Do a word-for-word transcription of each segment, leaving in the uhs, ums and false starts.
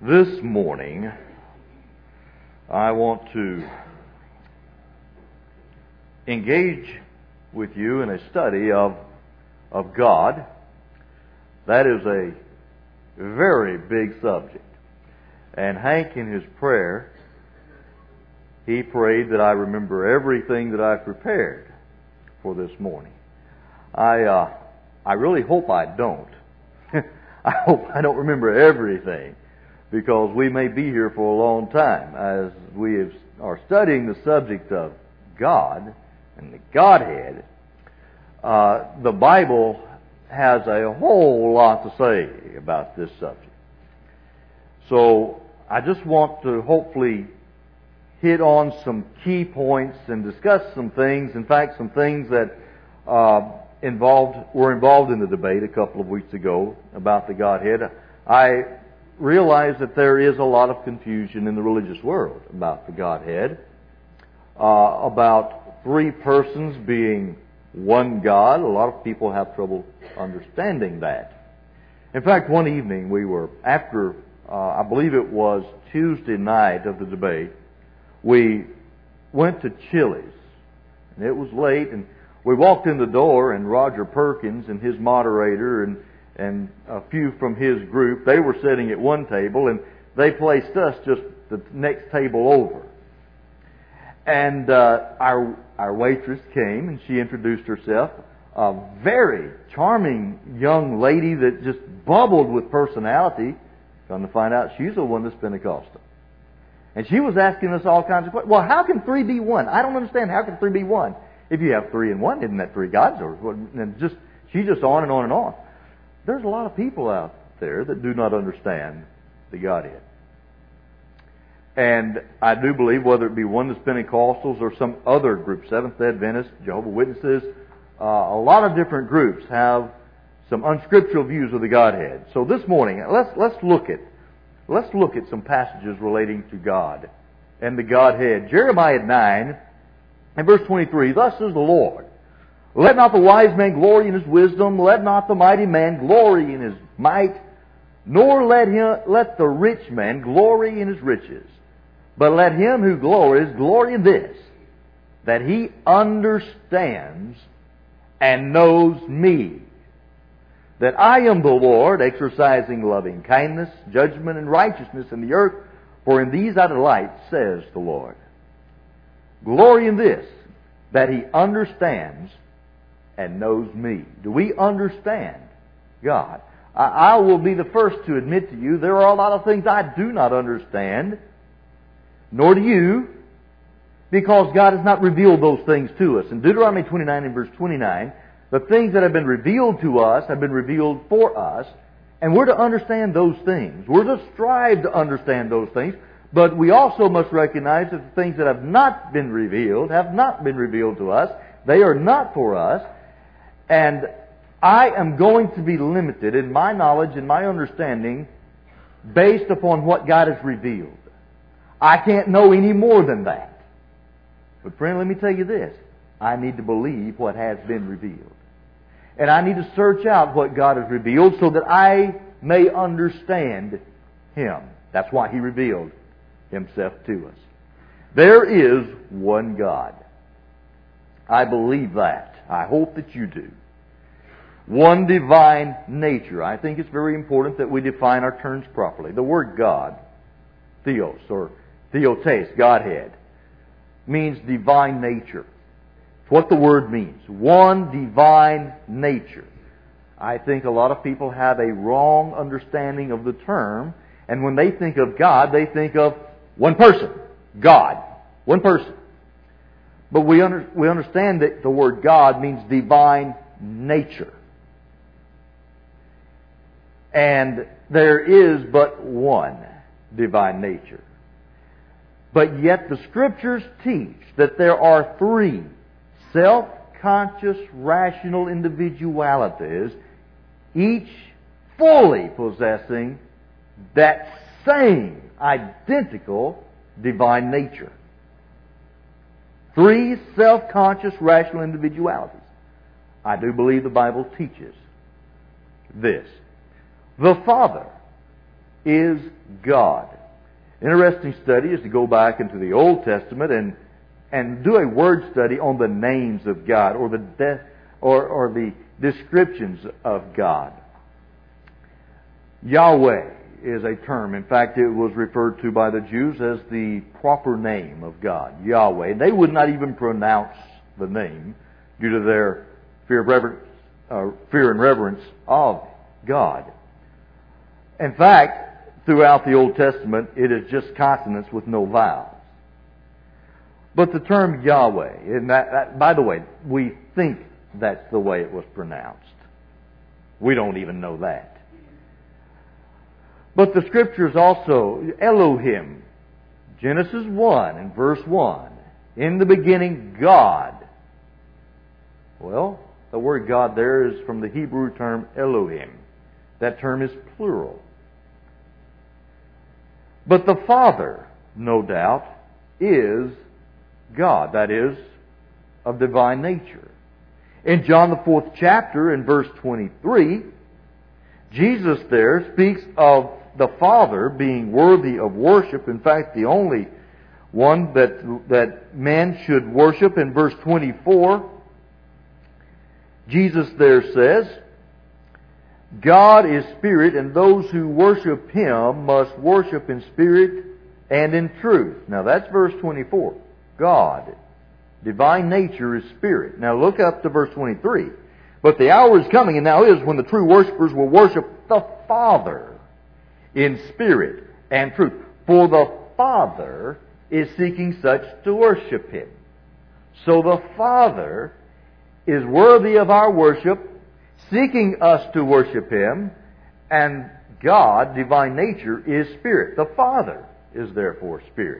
This morning, I want to engage with you in a study of, of God. That is a very big subject. And Hank, in his prayer, he prayed that I remember everything that I've prepared for this morning. I, uh, I really hope I don't. I hope I don't remember everything, because we may be here for a long time as we have, are studying the subject of God and the Godhead. Uh, the Bible has a whole lot to say about this subject. So I just want to hopefully hit on some key points and discuss some things. In fact, some things that uh, involved were involved in the debate a couple of weeks ago about the Godhead. I realize that there is a lot of confusion in the religious world about the Godhead, uh, about three persons being one God. A lot of people have trouble understanding that. In fact, one evening we were, after, uh, I believe it was Tuesday night of the debate, we went to Chili's, and it was late, and we walked in the door, and Roger Perkins and his moderator and and a few from his group, they were sitting at one table, and they placed us just the next table over. And uh, our our waitress came, and she introduced herself, a very charming young lady that just bubbled with personality. Come to find out, she's the one that's Pentecostal. And she was asking us all kinds of questions. Well, how can three be one? I don't understand. How can three be one? If you have three in one, isn't that three gods? Or and just she's just on and on and on. There's a lot of people out there that do not understand the Godhead. And I do believe, whether it be Oneness Pentecostals or some other group, Seventh-day Adventists, Jehovah's Witnesses, uh, a lot of different groups have some unscriptural views of the Godhead. So this morning, let's let's look at let's look at some passages relating to God and the Godhead. Jeremiah nine and verse twenty-three. Thus says the Lord, let not the wise man glory in his wisdom, let not the mighty man glory in his might, nor let him let the rich man glory in his riches. But let him who glories glory in this, that he understands and knows me, that I am the Lord, exercising loving kindness, judgment, and righteousness in the earth, for in these I delight, says the Lord. Glory in this, that he understands and knows me. Do we understand God? I, I will be the first to admit to you, there are a lot of things I do not understand, nor do you, because God has not revealed those things to us. In Deuteronomy twenty-nine and verse twenty-nine, the things that have been revealed to us have been revealed for us, and we're to understand those things. We're to strive to understand those things, but we also must recognize that the things that have not been revealed have not been revealed to us. They are not for us. And I am going to be limited in my knowledge and my understanding based upon what God has revealed. I can't know any more than that. But friend, let me tell you this. I need to believe what has been revealed. And I need to search out what God has revealed so that I may understand Him. That's why He revealed Himself to us. There is one God. I believe that. I hope that you do. One divine nature. I think it's very important that we define our terms properly. The word God, theos or theotes, Godhead, means divine nature. It's what the word means. One divine nature. I think a lot of people have a wrong understanding of the term, and when they think of God, they think of one person, God, one person. But we under, we understand that the word God means divine nature. And there is but one divine nature. But yet the Scriptures teach that there are three self-conscious, rational individualities, each fully possessing that same identical divine nature. Three self-conscious, rational individualities. I do believe the Bible teaches this. The Father is God. Interesting study is to go back into the Old Testament and and do a word study on the names of God or the de- or or the descriptions of God. Yahweh is a term. In fact, it was referred to by the Jews as the proper name of God, Yahweh. They would not even pronounce the name due to their fear of reverence, uh, fear and reverence of God. In fact, throughout the Old Testament, it is just consonants with no vowels. But the term Yahweh, and that, that, by the way, we think that's the way it was pronounced. We don't even know that. But the Scriptures also, Elohim, Genesis one and verse one, in the beginning, God. Well, the word God there is from the Hebrew term Elohim. That term is plural. But the Father, no doubt, is God. That is, of divine nature. In John the fourth chapter, in verse twenty-three, Jesus there speaks of the Father being worthy of worship. In fact, the only one that that man should worship. In verse twenty-four, Jesus there says, God is Spirit, and those who worship Him must worship in spirit and in truth. Now that's verse twenty-four. God, divine nature, is Spirit. Now look up to verse twenty-three. But the hour is coming, and now is, when the true worshipers will worship the Father in spirit and truth. For the Father is seeking such to worship Him. So the Father is worthy of our worship, seeking us to worship Him, and God, divine nature, is Spirit. The Father is therefore Spirit.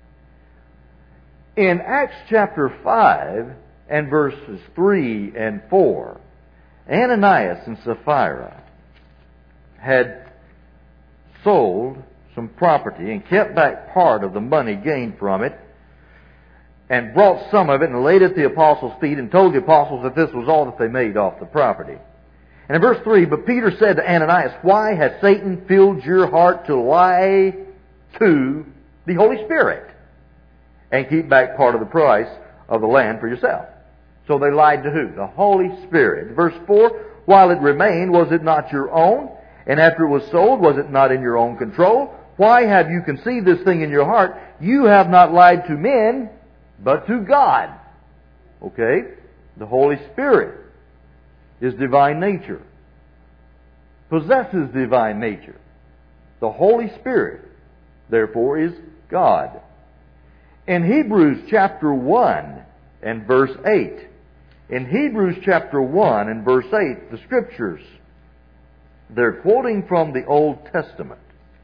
In Acts chapter five and verses three and four, Ananias and Sapphira had sold some property and kept back part of the money gained from it, and brought some of it and laid it at the apostles' feet, and told the apostles that this was all that they made off the property. And in verse three, but Peter said to Ananias, why has Satan filled your heart to lie to the Holy Spirit and keep back part of the price of the land for yourself? So they lied to who? The Holy Spirit. Verse four, while it remained, was it not your own? And after it was sold, was it not in your own control? Why have you conceived this thing in your heart? You have not lied to men, but to God. Okay? The Holy Spirit is divine nature. Possesses divine nature. The Holy Spirit, therefore, is God. In Hebrews chapter one and verse eight, in Hebrews chapter one and verse eight, the Scriptures, they're quoting from the Old Testament.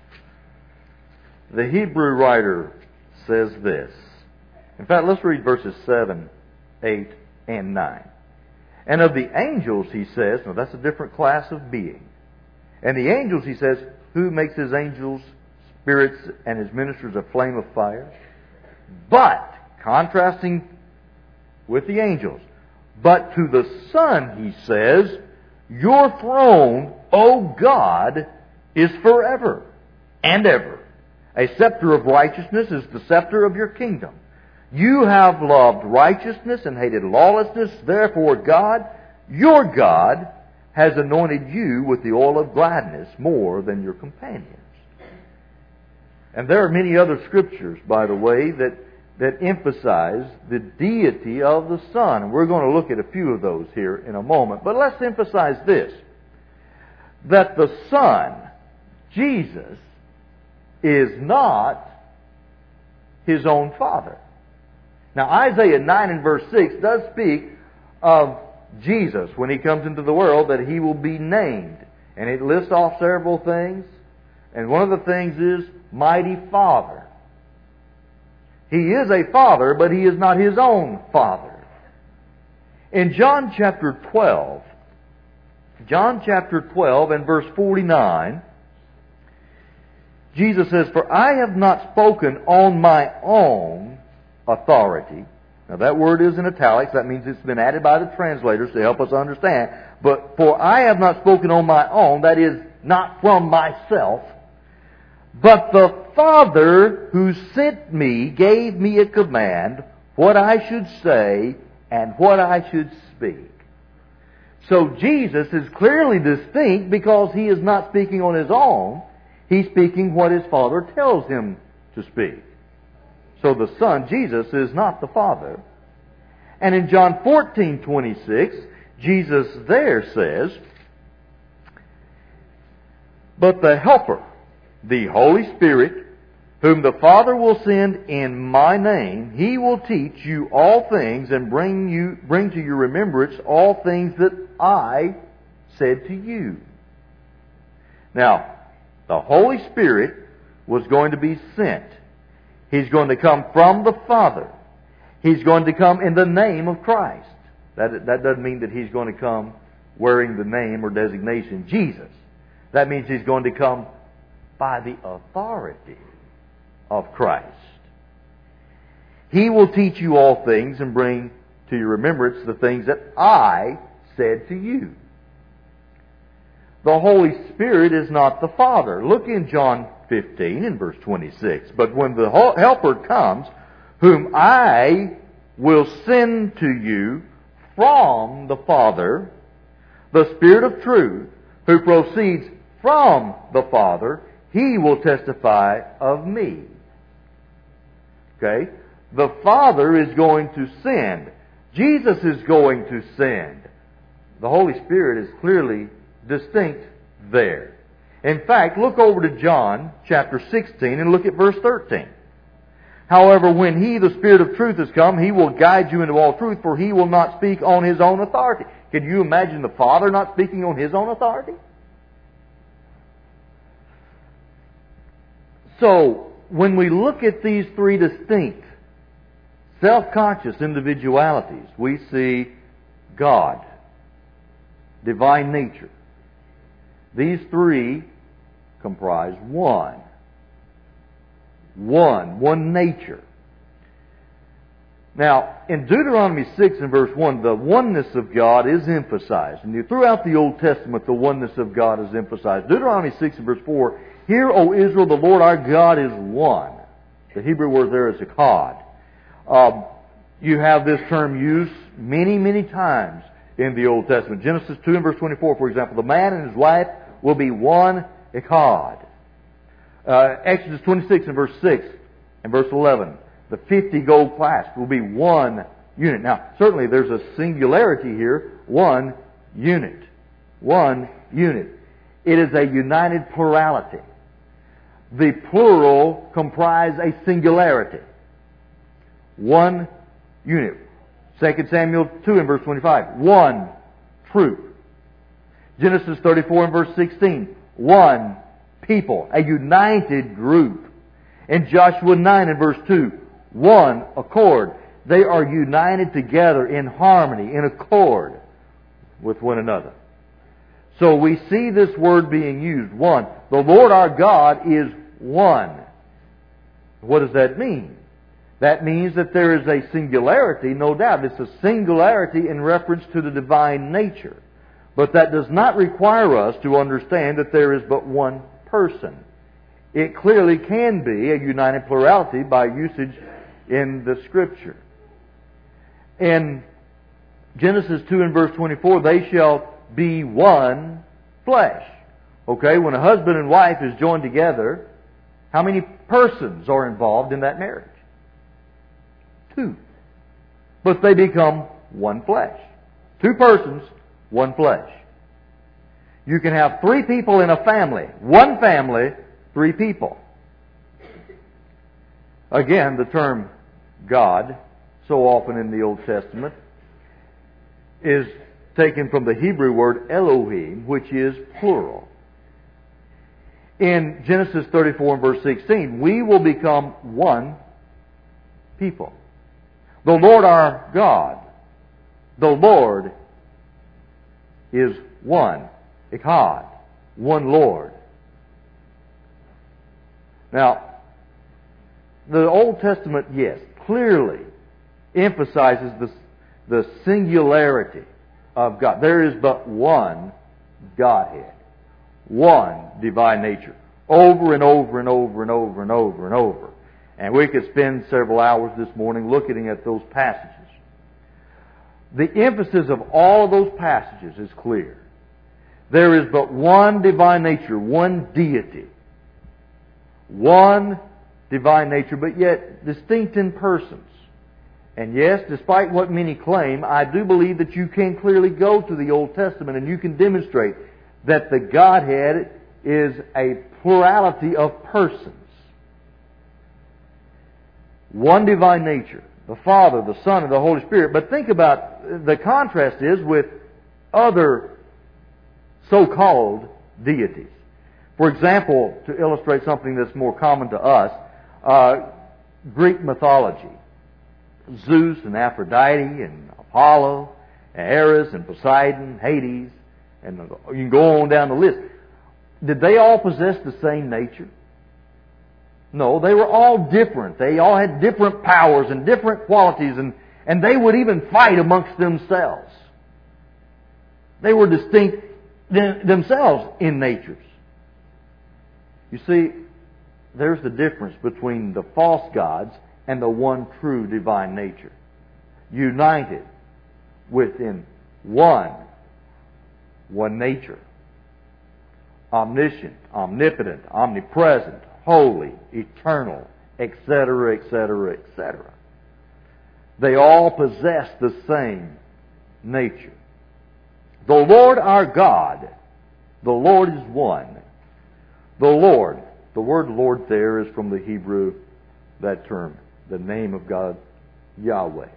The Hebrew writer says this. In fact, let's read verses seven, eight, and nine. And of the angels, he says, now that's a different class of being. And the angels, he says, who makes his angels spirits and his ministers a flame of fire? But, contrasting with the angels, but to the Son, he says, your throne, O God, is forever and ever. A scepter of righteousness is the scepter of your kingdom. You have loved righteousness and hated lawlessness. Therefore God, your God, has anointed you with the oil of gladness more than your companions. And there are many other scriptures, by the way, that, that emphasize the deity of the Son. And we're going to look at a few of those here in a moment. But let's emphasize this, that the Son, Jesus, is not His own Father. Now, Isaiah nine and verse six does speak of Jesus when He comes into the world, that He will be named. And it lists off several things. And one of the things is Mighty Father. He is a Father, but He is not His own Father. In John chapter twelve, John chapter twelve and verse forty-nine, Jesus says, for I have not spoken on my own authority. Now that word is in italics. That means it's been added by the translators to help us understand. But for I have not spoken on my own, that is, not from myself, But the Father who sent me gave me a command, what I should say and what I should speak. So Jesus is clearly distinct because He is not speaking on His own. He's speaking what His Father tells Him to speak. So the Son, Jesus, is not the Father. And in John fourteen twenty-six, Jesus there says, but the Helper, the Holy Spirit, whom the Father will send in my name, He will teach you all things and bring you bring to your remembrance all things that I said to you. Now, the Holy Spirit was going to be sent. He's going to come from the Father. He's going to come in the name of Christ. That, that doesn't mean that He's going to come wearing the name or designation Jesus. That means He's going to come by the authority of Christ. He will teach you all things and bring to your remembrance the things that I said to you. The Holy Spirit is not the Father. Look in John fifteen in verse twenty-six. But when the Helper comes, whom I will send to you from the Father, the Spirit of truth, who proceeds from the Father, He will testify of me. Okay? The Father is going to send. Jesus is going to send. The Holy Spirit is clearly distinct there. In fact, look over to John chapter sixteen and look at verse thirteen. However, when He, the Spirit of truth, has come, He will guide you into all truth, for He will not speak on His own authority. Can you imagine the Father not speaking on His own authority? So, when we look at these three distinct, self-conscious individualities, we see God, divine nature. These three comprise one. One. One nature. Now, in Deuteronomy six and verse one, the oneness of God is emphasized. And throughout the Old Testament, the oneness of God is emphasized. Deuteronomy six and verse four, Hear, O Israel, the Lord our God is one. The Hebrew word there is echad. Um, you have this term used many, many times in the Old Testament. Genesis two and verse twenty-four, for example, the man and his wife will be one echad. Uh, Exodus twenty-six and verse six and verse eleven, the fifty gold clasps will be one unit. Now, certainly there's a singularity here, one unit. One unit. It is a united plurality. The plural comprise a singularity. One unit. Second Samuel two and verse twenty-five, one truth. Genesis thirty-four and verse sixteen, one people, a united group. In Joshua nine and verse two, one accord. They are united together in harmony, in accord with one another. So we see this word being used, one. The Lord our God is one. What does that mean? That means that there is a singularity, no doubt. It's a singularity in reference to the divine nature. But that does not require us to understand that there is but one person. It clearly can be a united plurality by usage in the Scripture. In Genesis two and verse twenty-four, they shall be one flesh. Okay, when a husband and wife is joined together, how many persons are involved in that marriage? Two. But they become one flesh. Two persons, one flesh. You can have three people in a family. One family, three people. Again, the term God, so often in the Old Testament, is taken from the Hebrew word Elohim, which is plural. In Genesis thirty-four and verse sixteen, we will become one people. The Lord our God, the Lord is one. Echad, one Lord. Now, the Old Testament, yes, clearly emphasizes the, the singularity of God. There is but one Godhead, one divine nature, over and over and over and over and over and over. And we could spend several hours this morning looking at those passages. The emphasis of all of those passages is clear. There is but one divine nature, one deity. One divine nature, but yet distinct in persons. And yes, despite what many claim, I do believe that you can clearly go to the Old Testament and you can demonstrate that the Godhead is a plurality of persons. One divine nature, the Father, the Son, and the Holy Spirit. But think about, the contrast is with other so-called deities. For example, to illustrate something that's more common to us, uh, Greek mythology. Zeus and Aphrodite and Apollo and Ares and Poseidon, Hades, and you can go on down the list. Did they all possess the same nature? No, they were all different. They all had different powers and different qualities, and, and they would even fight amongst themselves. They were distinct themselves in natures. You see, there's the difference between the false gods and the one true divine nature. United within one, one nature. Omniscient, omnipotent, omnipresent, holy, eternal, et cetera, et cetera, et cetera. They all possess the same nature. The Lord our God, the Lord is one. The Lord, the word Lord there is from the Hebrew, that term, the name of God, Yahweh.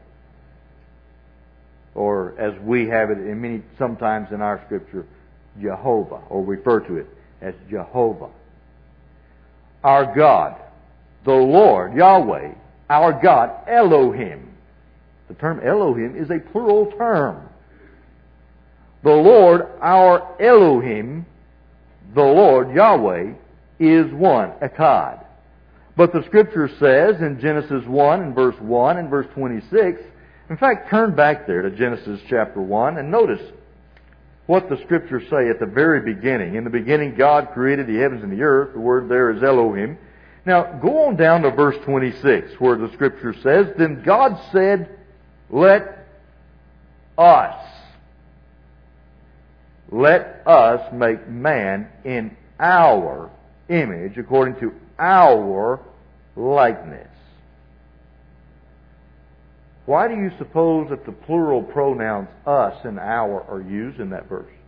Or as we have it in many, sometimes in our Scripture, Jehovah, or refer to it as Jehovah. Our God, the Lord, Yahweh, our God, Elohim. The term Elohim is a plural term. The Lord, our Elohim, the Lord, Yahweh, is one, Echad. But the Scripture says in Genesis one and verse one and verse twenty-six, in fact, turn back there to Genesis chapter one and notice what the Scriptures say at the very beginning. In the beginning, God created the heavens and the earth. The word there is Elohim. Now, go on down to verse twenty-six, where the Scripture says, Then God said, Let us, let us make man in our image, according to our likeness. Why do you suppose that the plural pronouns us and our are used in that verse?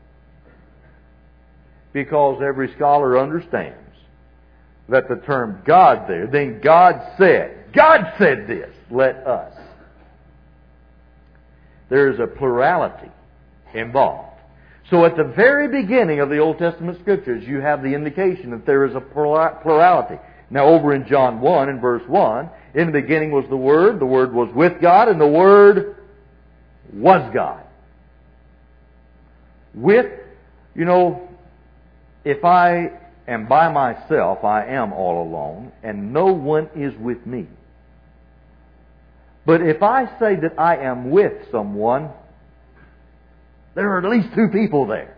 Because every scholar understands that the term God there, then God said, God said this, let us. There is a plurality involved. So at the very beginning of the Old Testament Scriptures, you have the indication that there is a plurality. Now over in John one and verse one, in the beginning was the Word, the Word was with God, and the Word was God. With, you know, if I am by myself, I am all alone, and no one is with me. But if I say that I am with someone, there are at least two people there.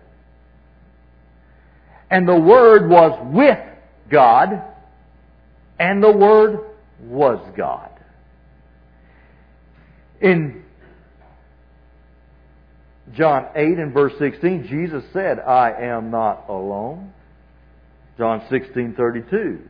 And the Word was with God, and the Word was God. In John eight and verse sixteen, Jesus said, I am not alone. John sixteen thirty-two.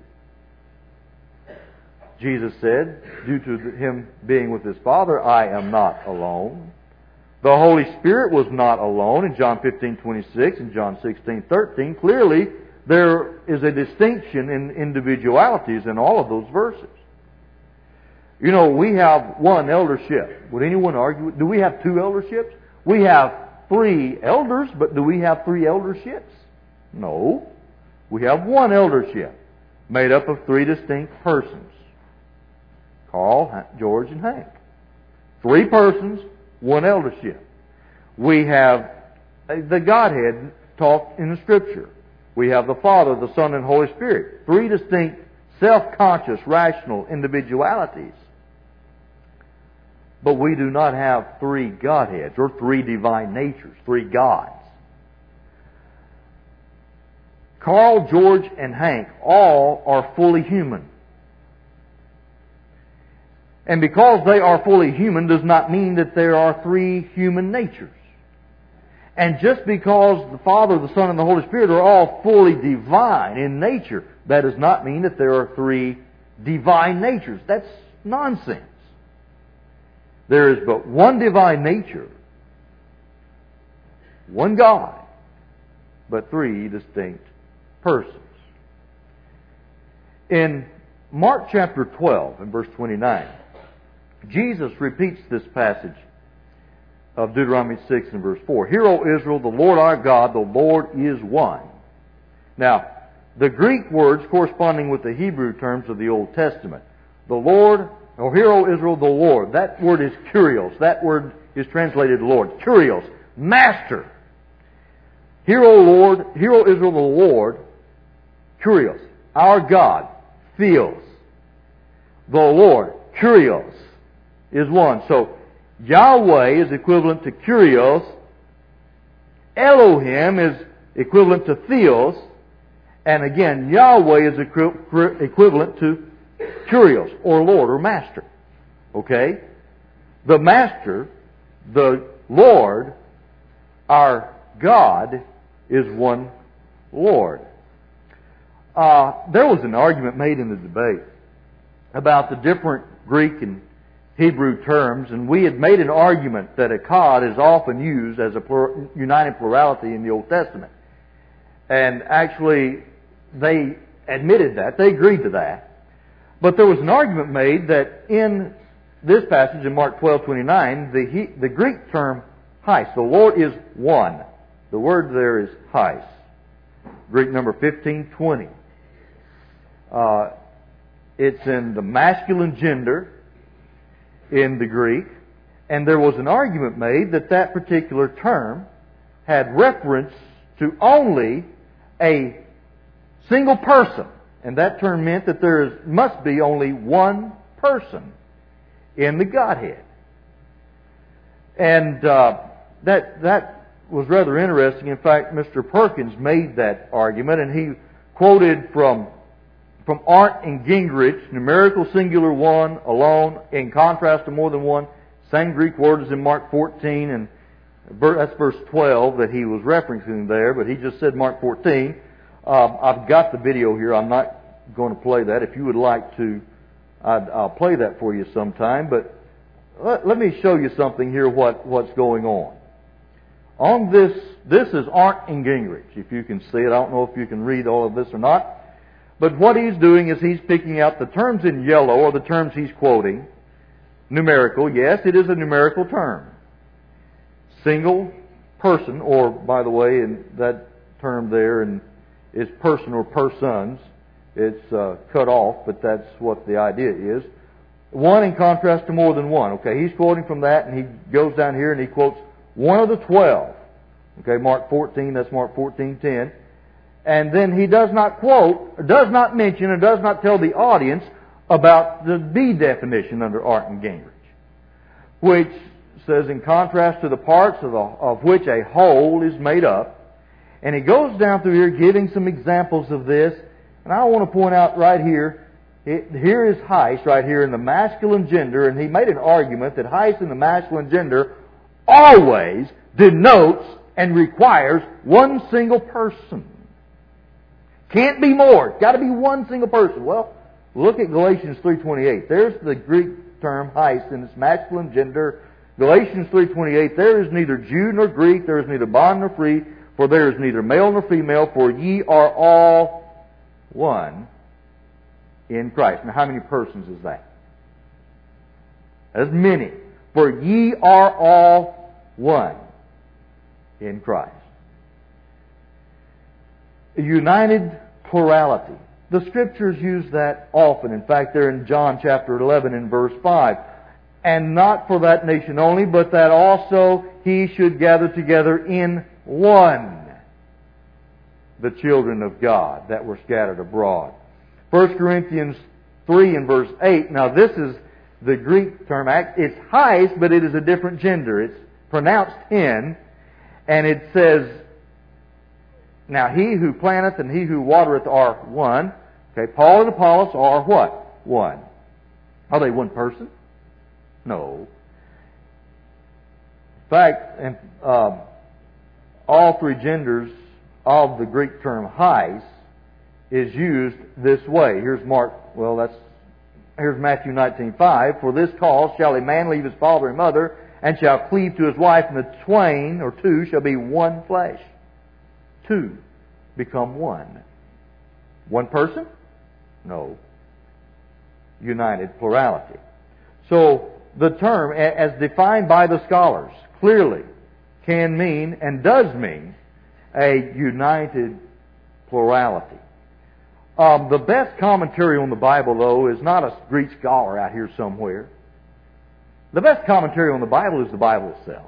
Jesus said, due to Him being with His Father, I am not alone. The Holy Spirit was not alone in John fifteen twenty-six and John sixteen thirteen. Clearly, there is a distinction in individualities in all of those verses. You know, we have one eldership. Would anyone argue? Do we have two elderships? We have three elders, but do we have three elderships? No. We have one eldership made up of three distinct persons. Carl, George, and Hank. Three persons, one eldership. We have the Godhead taught in the Scripture. We have the Father, the Son, and Holy Spirit. Three distinct, self-conscious, rational individualities. But we do not have three Godheads or three divine natures, three gods. Carl, George, and Hank all are fully human. And because they are fully human does not mean that there are three human natures. And just because the Father, the Son, and the Holy Spirit are all fully divine in nature, that does not mean that there are three divine natures. That's nonsense. There is but one divine nature, one God, but three distinct persons. In Mark chapter twelve and verse twenty-nine, Jesus repeats this passage of Deuteronomy six and verse four. Hear, O Israel, the Lord our God, the Lord is one. Now, the Greek words corresponding with the Hebrew terms of the Old Testament. The Lord, or hear, O Israel, the Lord. That word is kurios. That word is translated Lord. Kurios, Master. Hear, O Lord, hear, O Israel, the Lord, kurios, our God, Theos. The Lord, kurios, is one. So, Yahweh is equivalent to kurios. Elohim is equivalent to Theos. And again, Yahweh is equi- equivalent to kurios, or Lord, or Master. Okay? The Master, the Lord, our God, is one Lord. Uh, there was an argument made in the debate about the different Greek and Hebrew terms, and we had made an argument that echad is often used as a plur- united plurality in the Old Testament. And actually, they admitted that. They agreed to that. But there was an argument made that in this passage in Mark twelve twenty-nine, the, he, the Greek term hais, the Lord is one. The word there is hais. Greek number fifteen twenty. Uh, it's in the masculine gender in the Greek, and there was an argument made that that particular term had reference to only a single person, and that term meant that there is, must be only one person in the Godhead. And uh, that that was rather interesting. In fact, Mister Perkins made that argument, and he quoted from From Arndt and Gingrich, numerical singular one alone, in contrast to more than one. Same Greek word as in Mark fourteen, and that's verse twelve that he was referencing there, but he just said Mark fourteen. Um, I've got the video here. I'm not going to play that. If you would like to, I'd, I'll play that for you sometime. But let, let me show you something here, what, what's going on. On this, this is Arndt and Gingrich, if you can see it. I don't know if you can read all of this or not. But what he's doing is he's picking out the terms in yellow, or the terms he's quoting. Numerical, yes, it is a numerical term. Single person, or by the way, in that term there and is person or persons. It's uh, cut off, but that's what the idea is. One in contrast to more than one. Okay, he's quoting from that, and he goes down here and he quotes one of the twelve. Okay, Mark fourteen, that's Mark fourteen ten. And then he does not quote, does not mention, and does not tell the audience about the B definition under Arndt and Gingrich, which says, in contrast to the parts of, the, of which a whole is made up. And he goes down through here giving some examples of this. And I want to point out right here, it, here is hais right here in the masculine gender, and he made an argument that hais in the masculine gender always denotes and requires one single person. Can't be more. It's got to be one single person. Well, look at Galatians three twenty-eight. There's the Greek term hais in its masculine gender. Galatians three twenty-eight. There is neither Jew nor Greek. There is neither bond nor free. For there is neither male nor female. For ye are all one in Christ. Now, how many persons is that? That's many. For ye are all one in Christ. A united plurality. The Scriptures use that often. In fact, they're in John chapter eleven and verse five. And not for that nation only, but that also he should gather together in one the children of God that were scattered abroad. First Corinthians three and verse eight. Now this is the Greek term. It's hais, but it is a different gender. It's pronounced hen. And it says, Now he who planteth and he who watereth are one. Okay, Paul and Apollos are what? One. Are they one person? No. In fact, in, uh, all three genders of the Greek term hais is used this way. Here's Mark, well that's, here's Matthew nineteen five. For this cause shall a man leave his father and mother, and shall cleave to his wife, and the twain, or two, shall be one flesh. Two become one. One person? No. United plurality. So, the term, as defined by the scholars, clearly can mean, and does mean, a united plurality. Um, the best commentary on the Bible, though, is not a Greek scholar out here somewhere. The best commentary on the Bible is the Bible itself.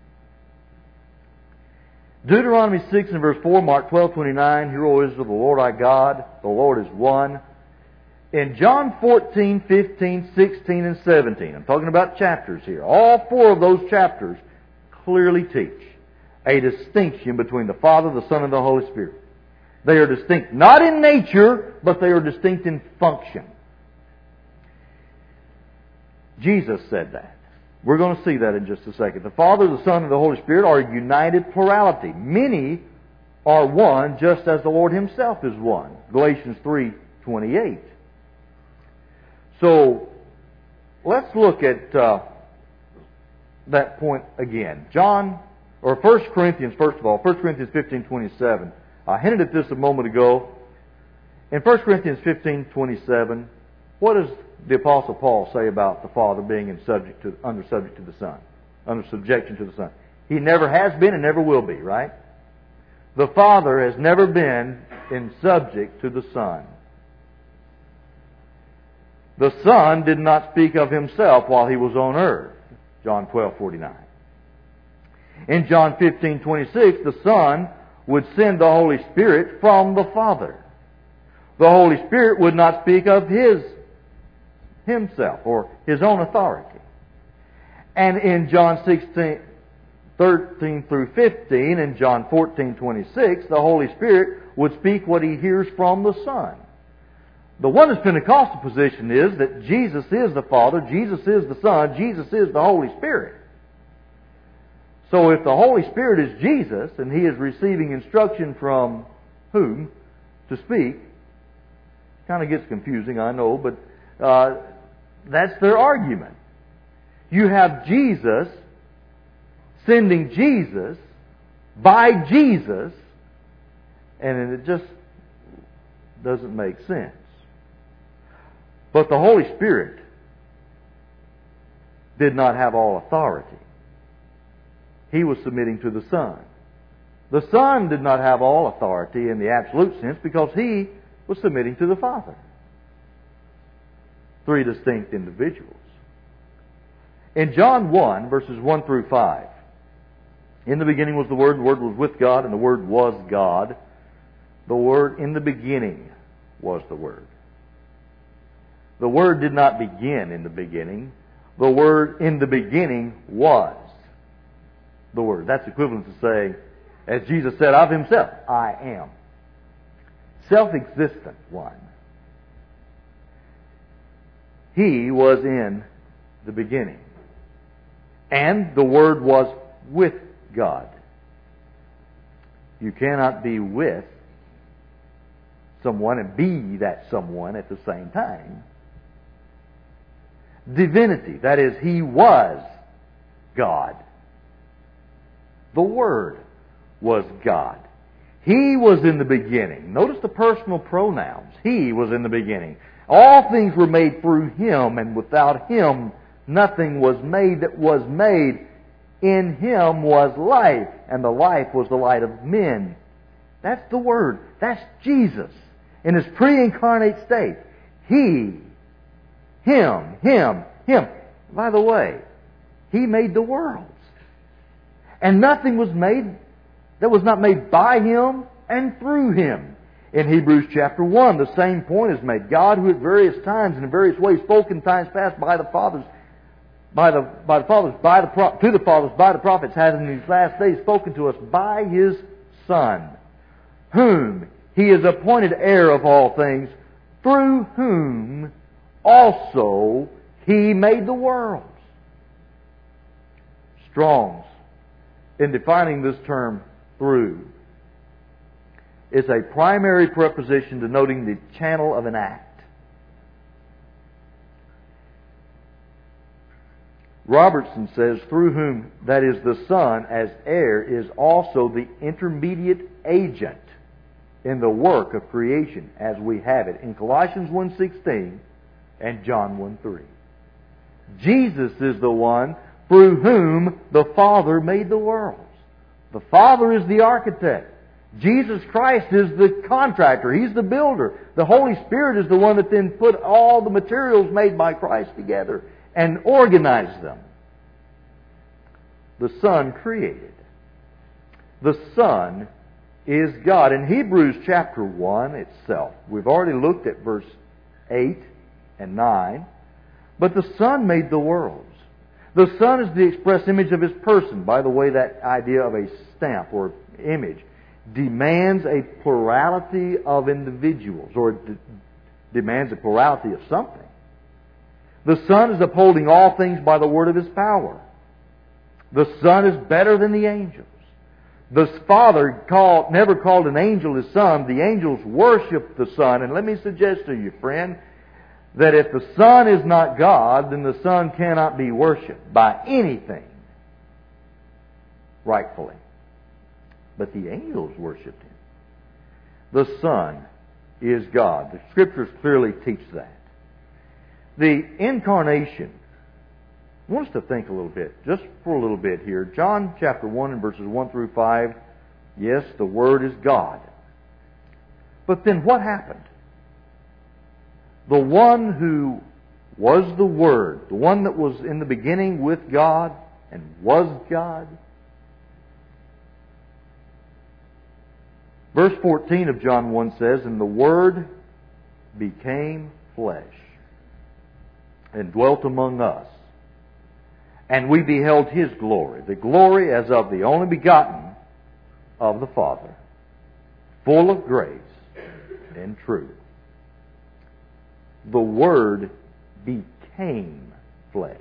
Deuteronomy six and verse four, Mark twelve twenty-nine, Hear, O Israel, the Lord our God, the Lord is one. In John fourteen, fifteen, sixteen, and seventeen, I'm talking about chapters here, all four of those chapters clearly teach a distinction between the Father, the Son, and the Holy Spirit. They are distinct not in nature, but they are distinct in function. Jesus said that. We're going to see that in just a second. The Father, the Son, and the Holy Spirit are a united plurality. Many are one, just as the Lord Himself is one. Galatians three twenty-eight. So, let's look at uh, that point again. John, or First Corinthians, first of all, First Corinthians fifteen twenty-seven. I hinted at this a moment ago. In First Corinthians fifteen twenty-seven, what does the Apostle Paul say about the Father being in subject to, under subject to the Son? Under subjection to the Son. He never has been and never will be, right? The Father has never been in subject to the Son. The Son did not speak of Himself while He was on earth. John twelve forty-nine. In John fifteen twenty-six, the Son would send the Holy Spirit from the Father. The Holy Spirit would not speak of His Himself or His own authority. And in John sixteen, thirteen through fifteen and John fourteen twenty-six, the Holy Spirit would speak what He hears from the Son. The Oneness Pentecostal position is that Jesus is the Father, Jesus is the Son, Jesus is the Holy Spirit. So if the Holy Spirit is Jesus and He is receiving instruction from whom to speak, kind of gets confusing, I know, but uh, that's their argument. You have Jesus sending Jesus by Jesus, and it just doesn't make sense. But the Holy Spirit did not have all authority. He was submitting to the Son. The Son did not have all authority in the absolute sense because He was submitting to the Father. Three distinct individuals. In John one, verses one through five, in the beginning was the Word, and the Word was with God, and the Word was God. The Word in the beginning was the Word. The Word did not begin in the beginning. The Word in the beginning was the Word. That's equivalent to saying, as Jesus said of Himself, I am. Self-existent one. He was in the beginning. And the Word was with God. You cannot be with someone and be that someone at the same time. Divinity, that is, He was God. The Word was God. He was in the beginning. Notice the personal pronouns. He was in the beginning. All things were made through Him, and without Him nothing was made that was made. In Him was life, and the life was the light of men. That's the Word. That's Jesus in His pre-incarnate state. He, Him, Him, Him. By the way, He made the worlds. And nothing was made that was not made by Him and through Him. In Hebrews chapter one, the same point is made. God, who at various times and in various ways spoke in times past by the fathers, by the by the fathers, by the to the fathers, by the prophets, has in these last days spoken to us by His Son, whom He is appointed heir of all things, through whom also He made the worlds. Strong's, in defining this term, through, is a primary preposition denoting the channel of an act. Robertson says, through whom, that is the Son, as heir, is also the intermediate agent in the work of creation as we have it in Colossians one sixteen and John one three. Jesus is the one through whom the Father made the worlds. The Father is the architect. Jesus Christ is the contractor. He's the builder. The Holy Spirit is the one that then put all the materials made by Christ together and organized them. The Son created. The Son is God. In Hebrews chapter one itself, we've already looked at verse eight and nine, but the Son made the worlds. The Son is the express image of His person. By the way, that idea of a stamp or image demands a plurality of individuals, or de- demands a plurality of something. The Son is upholding all things by the word of His power. The Son is better than the angels. The Father called, never called an angel His Son. The angels worship the Son. And let me suggest to you, friend, that if the Son is not God, then the Son cannot be worshipped by anything rightfully. But the angels worshipped Him. The Son is God. The Scriptures clearly teach that. The incarnation, I want us to think a little bit, just for a little bit here. John chapter one and verses one through five, yes, the Word is God. But then what happened? The one who was the Word, the one that was in the beginning with God and was God. Verse fourteen of John one says, and the Word became flesh and dwelt among us. And we beheld His glory, the glory as of the only begotten of the Father, full of grace and truth. The Word became flesh.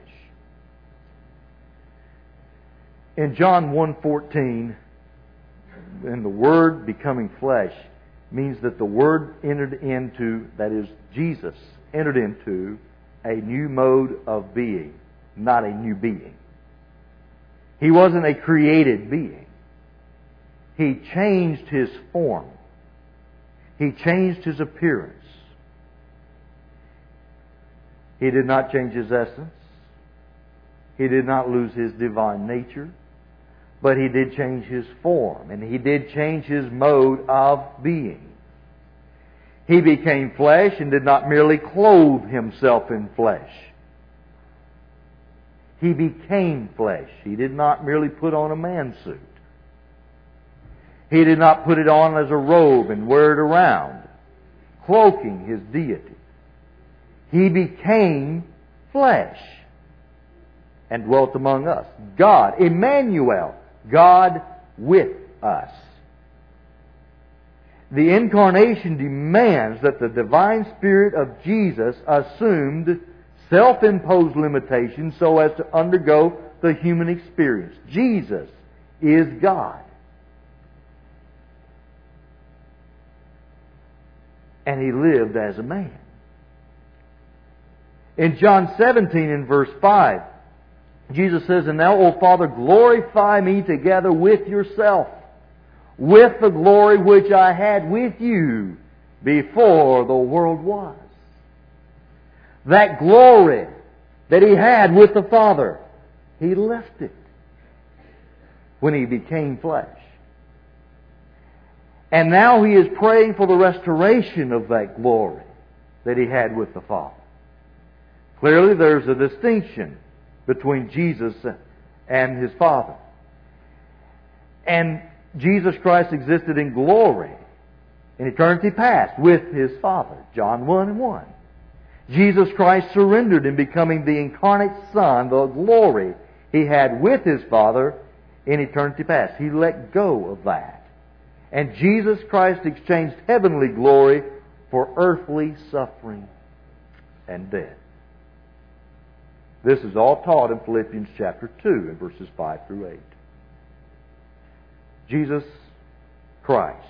In John one fourteen, and the Word becoming flesh means that the Word entered into, that is, Jesus entered into a new mode of being, not a new being. He wasn't a created being. He changed His form. He changed His appearance. He did not change His essence. He did not lose His divine nature. But He did change His form. And He did change His mode of being. He became flesh and did not merely clothe Himself in flesh. He became flesh. He did not merely put on a man's suit. He did not put it on as a robe and wear it around, cloaking His deity. He became flesh and dwelt among us. God, Emmanuel, God with us. The incarnation demands that the divine Spirit of Jesus assumed self-imposed limitations so as to undergo the human experience. Jesus is God. And He lived as a man. In John seventeen and verse five, Jesus says, and now, O Father, glorify me together with yourself, with the glory which I had with you before the world was. That glory that He had with the Father, He left it when He became flesh. And now He is praying for the restoration of that glory that He had with the Father. Clearly there's a distinction between Jesus and His Father. And Jesus Christ existed in glory in eternity past with His Father. John one and one. Jesus Christ surrendered in becoming the incarnate Son, the glory He had with His Father in eternity past. He let go of that. And Jesus Christ exchanged heavenly glory for earthly suffering and death. This is all taught in Philippians chapter two, in verses five through eight. Jesus Christ.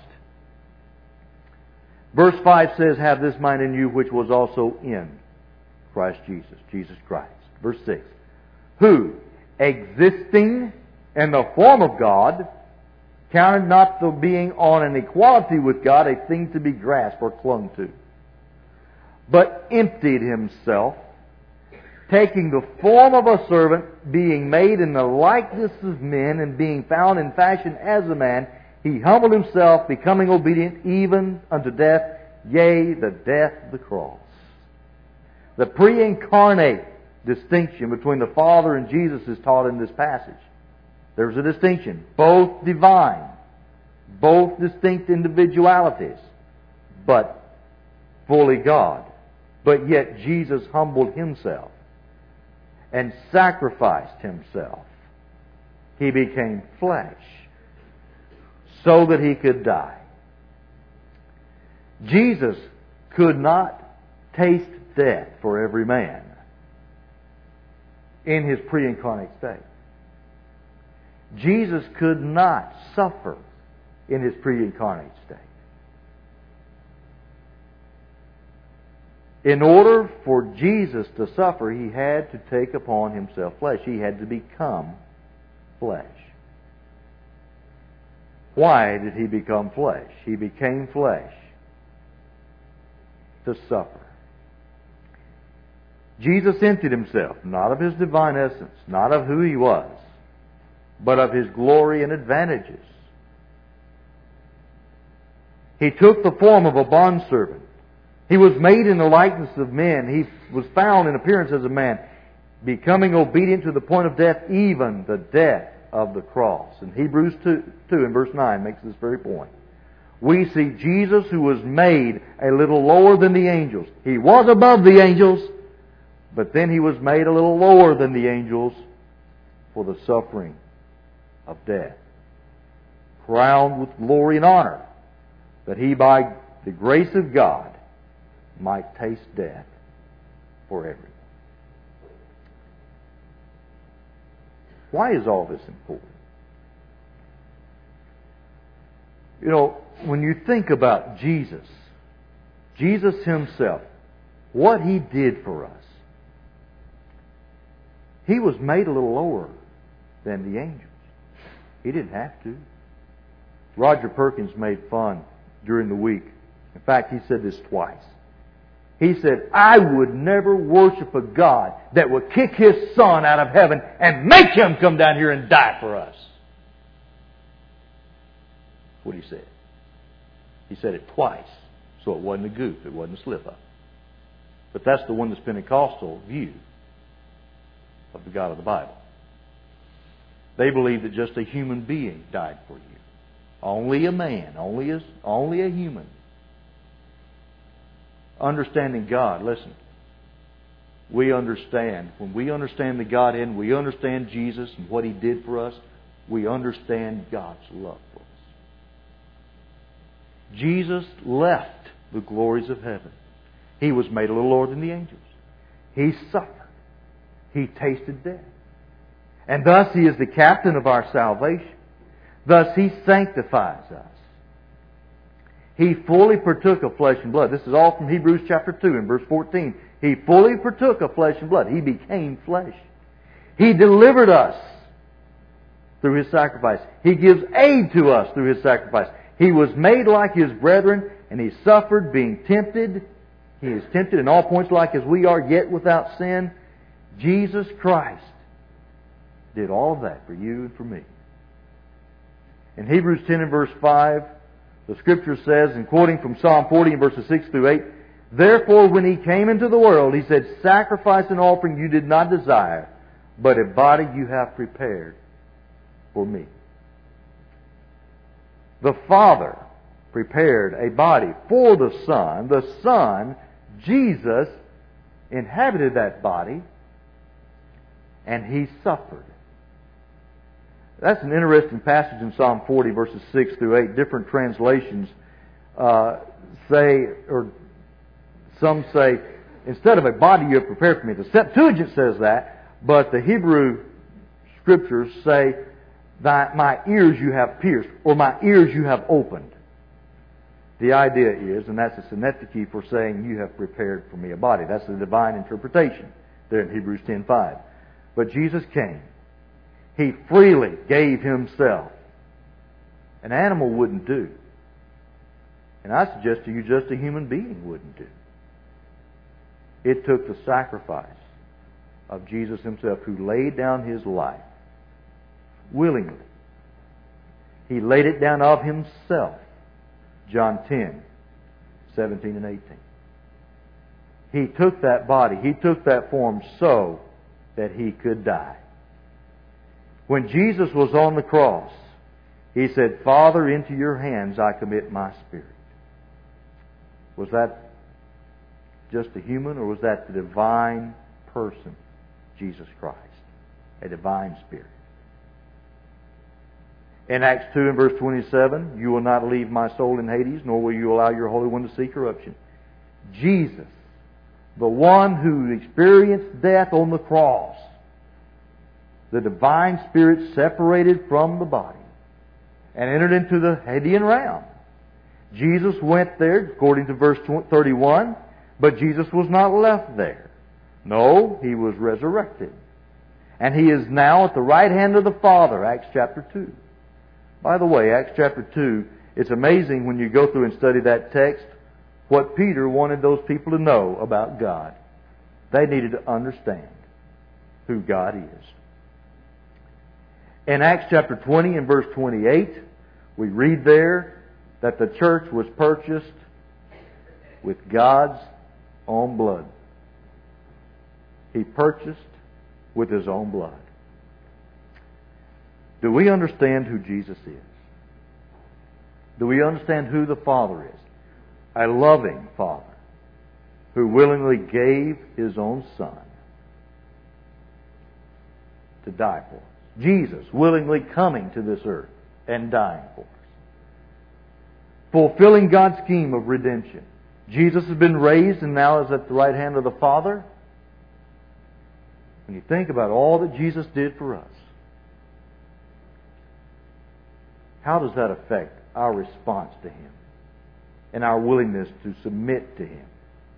Verse five says, "Have this mind in you which was also in Christ Jesus." Jesus Christ. Verse six. "Who, existing in the form of God, counted not the being on an equality with God a thing to be grasped or clung to, but emptied Himself, taking the form of a servant, being made in the likeness of men, and being found in fashion as a man, He humbled Himself, becoming obedient even unto death, yea, the death of the cross." The pre-incarnate distinction between the Father and Jesus is taught in this passage. There's a distinction. Both divine. Both distinct individualities. But fully God. But yet Jesus humbled Himself and sacrificed Himself. He became flesh so that He could die. Jesus could not taste death for every man in His pre-incarnate state. Jesus could not suffer in His pre-incarnate state. In order for Jesus to suffer, He had to take upon Himself flesh. He had to become flesh. Why did He become flesh? He became flesh to suffer. Jesus emptied Himself, not of His divine essence, not of who He was, but of His glory and advantages. He took the form of a bondservant. He was made in the likeness of men. He was found in appearance as a man, becoming obedient to the point of death, even the death of the cross. And Hebrews two, two in verse nine makes this very point. We see Jesus, who was made a little lower than the angels. He was above the angels, but then He was made a little lower than the angels for the suffering of death, crowned with glory and honor, that He, by the grace of God, might taste death for everyone. Why is all this important? You know, when you think about Jesus, Jesus Himself, what He did for us, He was made a little lower than the angels. He didn't have to. Roger Perkins made fun during the week. In fact, he said this twice. He said, "I would never worship a God that would kick His Son out of heaven and make Him come down here and die for us." That's what he said. He said it twice, so it wasn't a goof, it wasn't a slip-up. But that's the Oneness Pentecostal view of the God of the Bible. They believe that just a human being died for you. Only a man, only a, only a human. Understanding God, listen. We understand. When we understand the Godhead and we understand Jesus and what He did for us, we understand God's love for us. Jesus left the glories of heaven. He was made a little lower than the angels. He suffered. He tasted death. And thus He is the captain of our salvation. Thus He sanctifies us. He fully partook of flesh and blood. This is all from Hebrews chapter two and verse fourteen. He fully partook of flesh and blood. He became flesh. He delivered us through His sacrifice. He gives aid to us through His sacrifice. He was made like His brethren, and He suffered being tempted. He is tempted in all points like as we are, yet without sin. Jesus Christ did all of that for you and for me. In Hebrews ten and verse five, the Scripture says, and quoting from Psalm forty and verses six through eight, "Therefore when He came into the world, He said, Sacrifice and offering you did not desire, but a body you have prepared for me." The Father prepared a body for the Son. The Son, Jesus, inhabited that body, and He suffered. That's an interesting passage in Psalm forty, verses six through eight. Different translations uh, say, or some say, instead of a body you have prepared for me. The Septuagint says that, but the Hebrew Scriptures say, Thy, my ears you have pierced, or my ears you have opened. The idea is, and that's a synecdoche for saying, you have prepared for me a body. That's the divine interpretation there in Hebrews ten five. But Jesus came. He freely gave Himself. An animal wouldn't do. And I suggest to you just a human being wouldn't do. It took the sacrifice of Jesus Himself, who laid down His life willingly. He laid it down of Himself. John ten, seventeen and eighteen. He took that body, He took that form so that He could die. When Jesus was on the cross, He said, Father, into your hands I commit my spirit. Was that just a human, or was that the divine person, Jesus Christ? A divine spirit. In Acts two and verse twenty-seven, you will not leave my soul in Hades, nor will you allow your Holy One to see corruption. Jesus, the one who experienced death on the cross, the divine spirit separated from the body and entered into the Hadean realm. Jesus went there, according to verse thirty-one, but Jesus was not left there. No, He was resurrected. And He is now at the right hand of the Father, Acts chapter two. By the way, Acts chapter two, it's amazing when you go through and study that text what Peter wanted those people to know about God. They needed to understand who God is. In Acts chapter twenty and verse twenty-eight, we read there that the church was purchased with God's own blood. He purchased with His own blood. Do we understand who Jesus is? Do we understand who the Father is? A loving Father who willingly gave His own Son to die for us. Jesus willingly coming to this earth and dying for us. Fulfilling God's scheme of redemption. Jesus has been raised and now is at the right hand of the Father. When you think about all that Jesus did for us, how does that affect our response to Him and our willingness to submit to Him?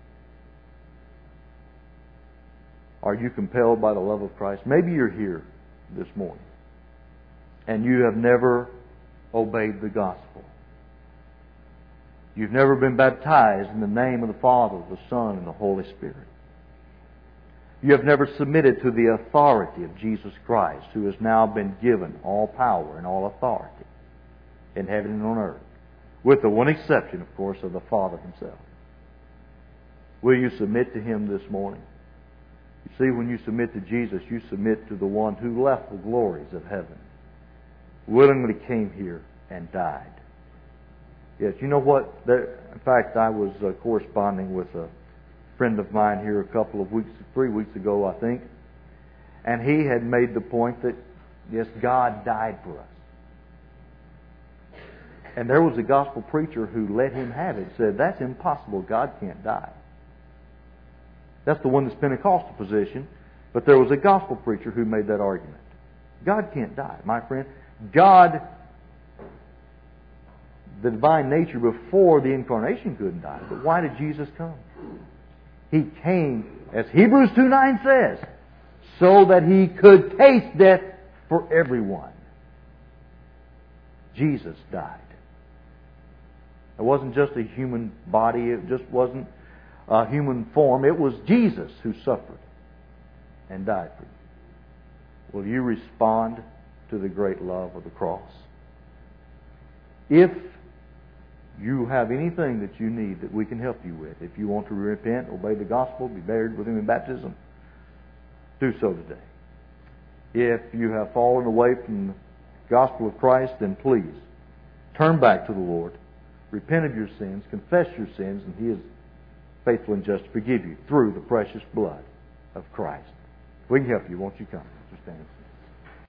Are you compelled by the love of Christ? Maybe you're here this morning and you have never obeyed the gospel. You've never been baptized in the name of the Father, the Son, and the Holy Spirit. You have never submitted to the authority of Jesus Christ, who has now been given all power and all authority in heaven and on earth, with the one exception, of course, of the Father Himself. Will you submit to Him this morning? You see, when you submit to Jesus, you submit to the one who left the glories of heaven, willingly came here and died. Yes, you know what? There, in fact, I was uh, corresponding with a friend of mine here a couple of weeks, three weeks ago, I think, and he had made the point that, yes, God died for us. And there was a gospel preacher who let him have it, said, that's impossible, God can't die. That's the one that's Pentecostal position, but there was a gospel preacher who made that argument. God can't die, my friend. God, the divine nature before the incarnation couldn't die. But why did Jesus come? He came, as Hebrews two nine says, so that He could taste death for everyone. Jesus died. It wasn't just a human body. It just wasn't a human form. It was Jesus who suffered and died for you. Will you respond to the great love of the cross? If you have anything that you need that we can help you with, if you want to repent, obey the gospel, be buried with Him in baptism, do so today. If you have fallen away from the gospel of Christ, then please turn back to the Lord, repent of your sins, confess your sins, and He is faithful and just to forgive you through the precious blood of Christ. If we can help you, won't you come? Just stand.